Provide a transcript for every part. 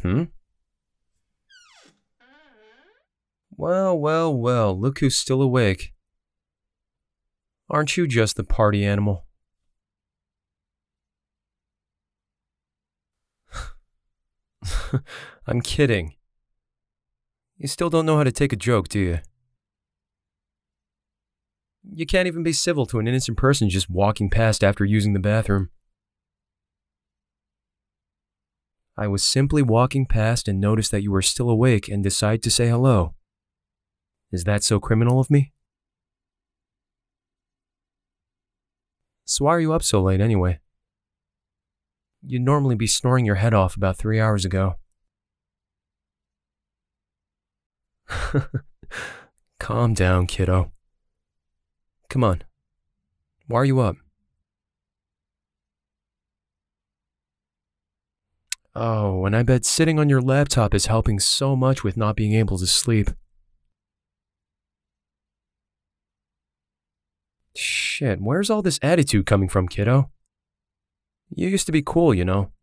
Hmm? Well, look who's still awake. Aren't you just the party animal? I'm kidding. You still don't know how to take a joke, do you? You can't even be civil to an innocent person just walking past after using the bathroom. I was simply walking past and noticed that you were still awake and decided to say hello. Is that so criminal of me? So why are you up so late anyway? You'd normally be snoring your head off about 3 hours ago. Calm down, kiddo. Come on. Why are you up? Oh, and I bet sitting on your laptop is helping so much with not being able to sleep. Shit, where's all this attitude coming from, kiddo? You used to be cool, you know.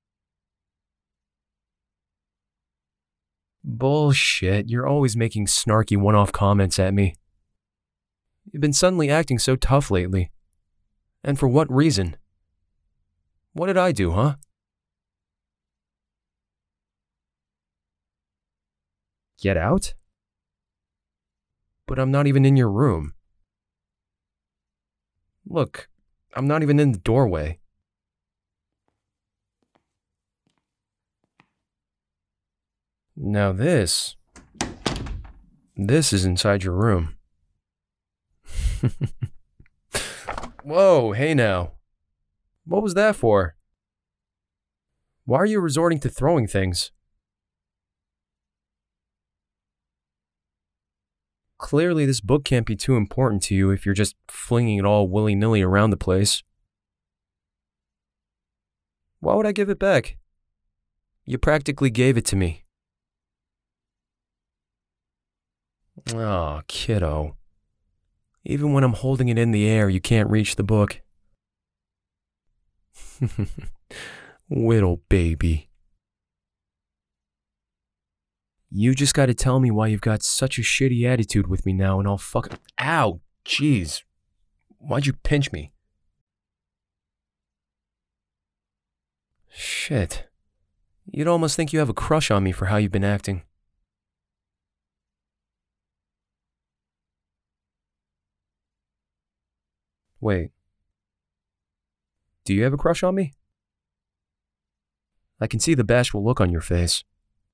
Bullshit, you're always making snarky one-off comments at me. You've been suddenly acting so tough lately. And for what reason? What did I do, huh? Get out? But I'm not even in your room. Look, I'm not even in the doorway. Now this is inside your room. Whoa, hey now. What was that for? Why are you resorting to throwing things? Clearly, this book can't be too important to you if you're just flinging it all willy-nilly around the place. Why would I give it back? You practically gave it to me. Aw, kiddo. Even when I'm holding it in the air, you can't reach the book. Little baby. You just gotta tell me why you've got such a shitty attitude with me now and I'll fucking... Ow! Jeez. Why'd you pinch me? Shit. You'd almost think you have a crush on me for how you've been acting. Wait. Do you have a crush on me? I can see the bashful look on your face.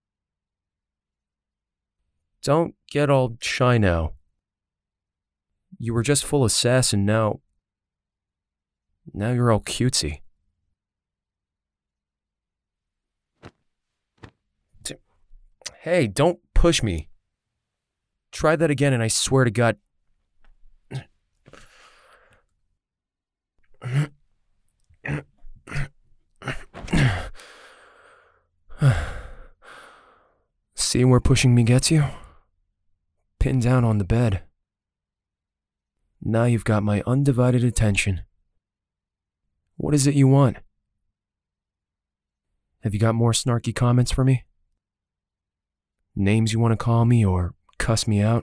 Don't get all shy now. You were just full of sass and now you're all cutesy. Hey, don't push me. Try that again and I swear to God... See where pushing me gets you? Pinned down on the bed. Now you've got my undivided attention. What is it you want? Have you got more snarky comments for me? Names you want to call me or cuss me out?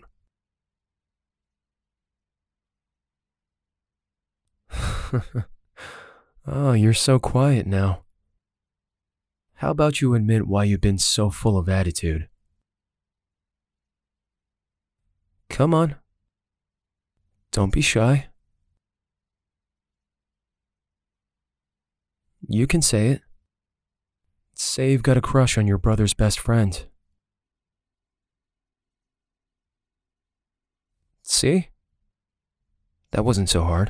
Oh, you're so quiet now. How about you admit why you've been so full of attitude? Come on. Don't be shy. You can say it. Say you've got a crush on your brother's best friend. See? That wasn't so hard.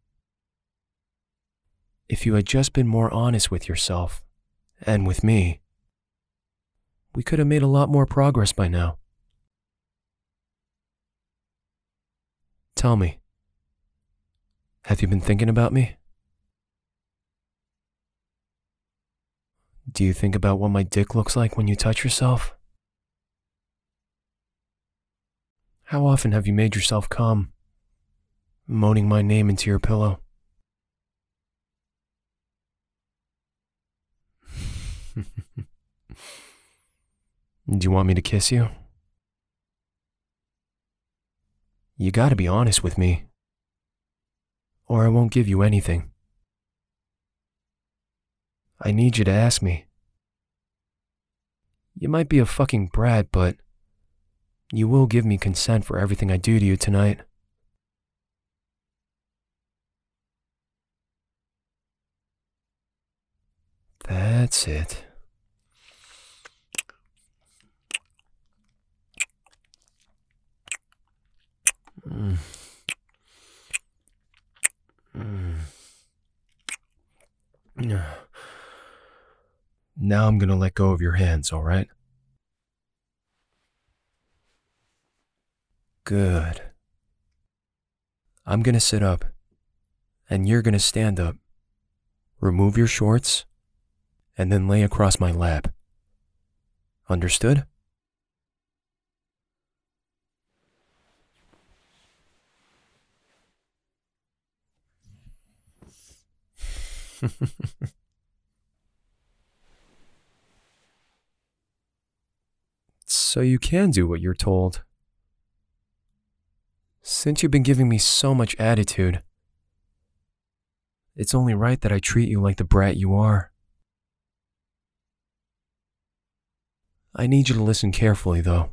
If you had just been more honest with yourself, and with me, we could have made a lot more progress by now. Tell me, have you been thinking about me? Do you think about what my dick looks like when you touch yourself? How often have you made yourself come, moaning my name into your pillow? Do you want me to kiss you? You gotta be honest with me, or I won't give you anything. I need you to ask me. You might be a fucking brat, but you will give me consent for everything I do to you tonight. That's it. Now I'm gonna let go of your hands, all right? Good. I'm gonna sit up, and you're gonna stand up. Remove your shorts, and then lay across my lap. Understood? So you can do what you're told. Since you've been giving me so much attitude, it's only right that I treat you like the brat you are. I need you to listen carefully, though.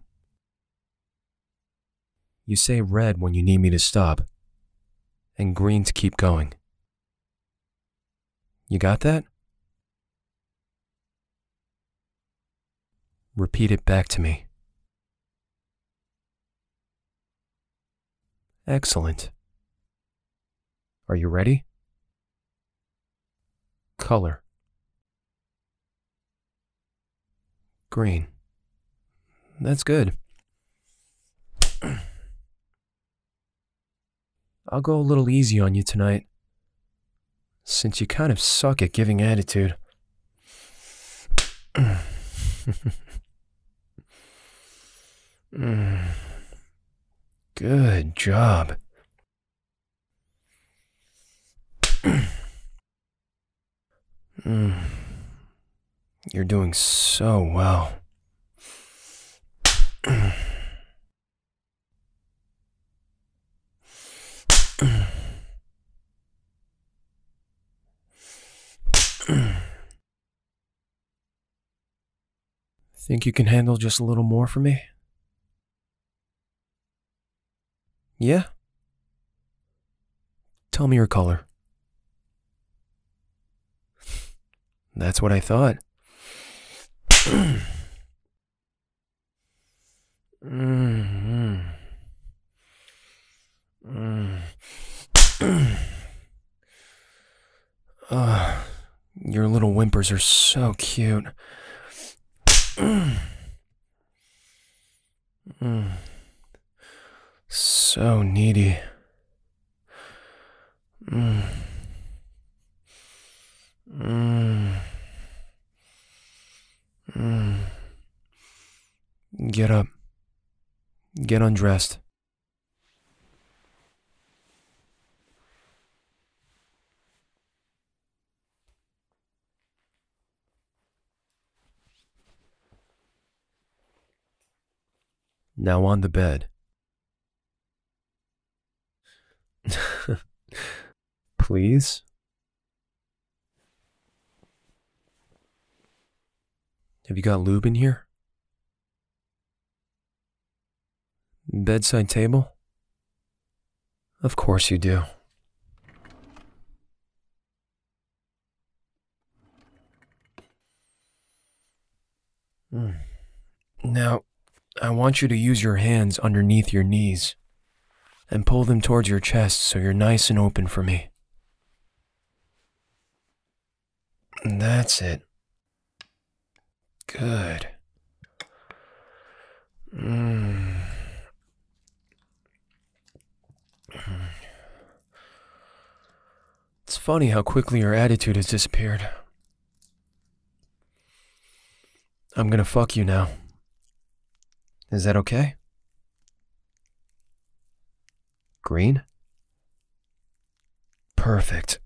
You say red when you need me to stop, and green to keep going. You got that? Repeat it back to me. Excellent. Are you ready? Color. Green. That's good. I'll go a little easy on you tonight, since you kind of suck at giving attitude. Good job. You're doing so well. Think you can handle just a little more for me? Yeah? Tell me your color. That's what I thought. Your little whimpers are so cute. So needy. Get up. Get undressed. Now on the bed. Please? Have you got lube in here? Bedside table? Of course you do. Now, I want you to use your hands underneath your knees and pull them towards your chest so you're nice and open for me. That's it. Good. It's funny how quickly your attitude has disappeared. I'm gonna fuck you now. Is that okay? Green? Perfect.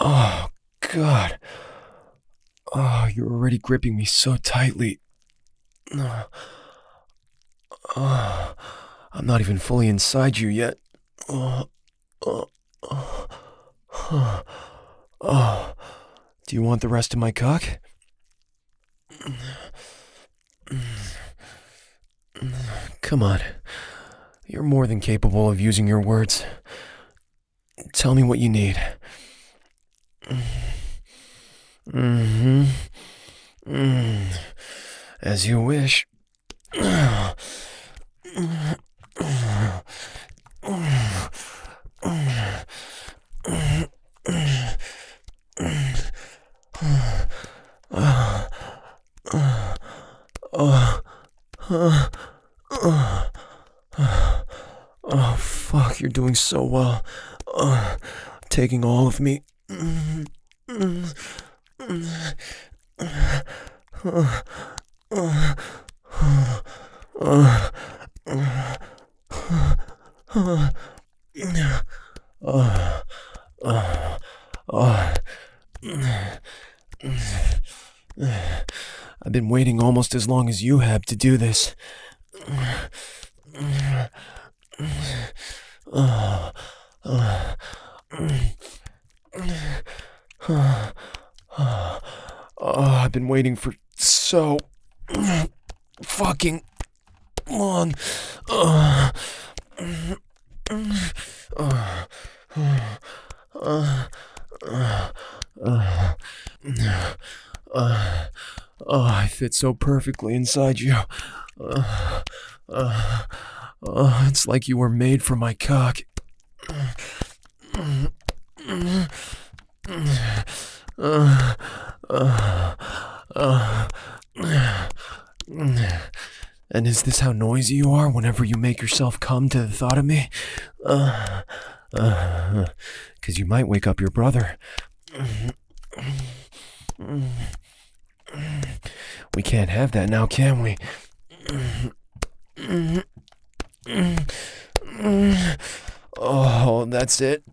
Oh, God. Oh, you're already gripping me so tightly. Oh, I'm not even fully inside you yet. Oh, oh, oh, oh, oh. Do you want the rest of my cock? Come on. You're more than capable of using your words. Tell me what you need. Mm-hmm. As you wish. Oh, fuck, you're doing so well. Taking all of me. I've been waiting almost as long as you have to do this. I've been waiting for so fucking long. I fit so perfectly inside you. It's like you were made for my cock. And is this how noisy you are whenever you make yourself come to the thought of me? 'Cause you might wake up your brother. We can't have that now, can we? Oh, that's it.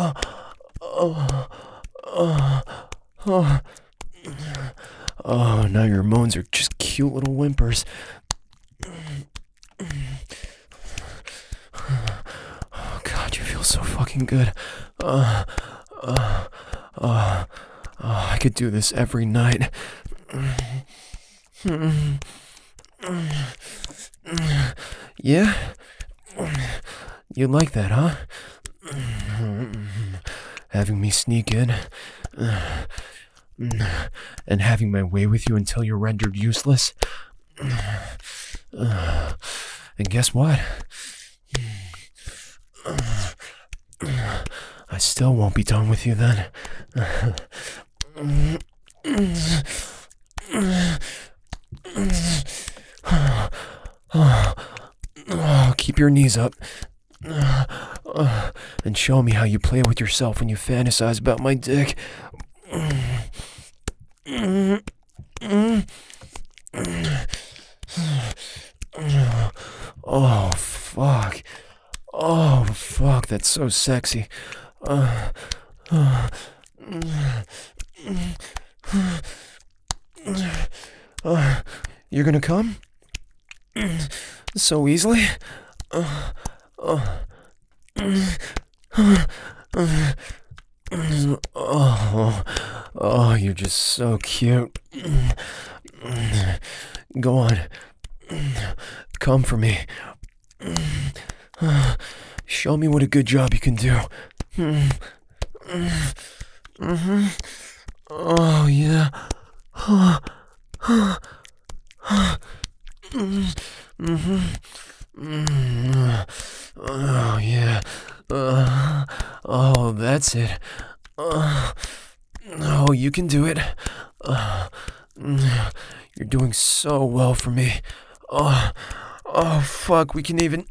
Oh, now your moans are just cute little whimpers. Oh, God, you feel so fucking good. I could do this every night. Yeah? You like that, huh? Having me sneak in and having my way with you until you're rendered useless. And guess what? I still won't be done with you then. Keep your knees up. And show me how you play with yourself when you fantasize about my dick. Oh, fuck. Oh, fuck, that's so sexy. You're gonna come? So easily? Oh, you're just so cute. Go on. Come for me. Show me what a good job you can do. Oh, yeah. Oh, yeah. Oh, that's it. Oh, you can do it. You're doing so well for me. Oh, fuck, we can even...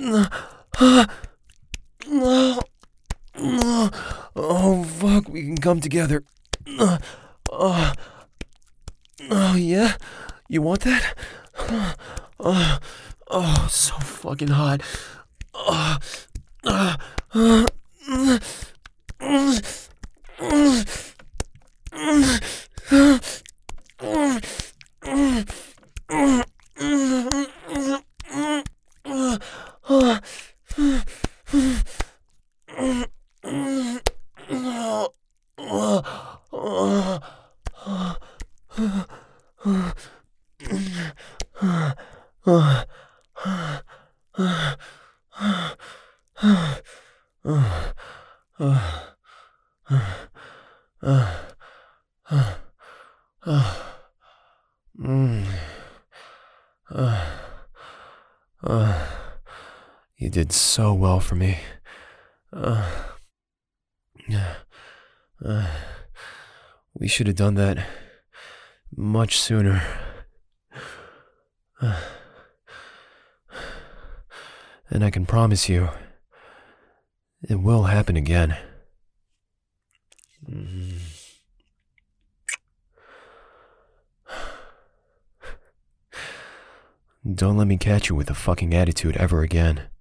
Oh, fuck, we can come together. Oh, yeah? You want that? Oh, so fucking hot. You did so well for me. We should have done that much sooner. And I can promise you, it will happen again. Don't let me catch you with a fucking attitude ever again.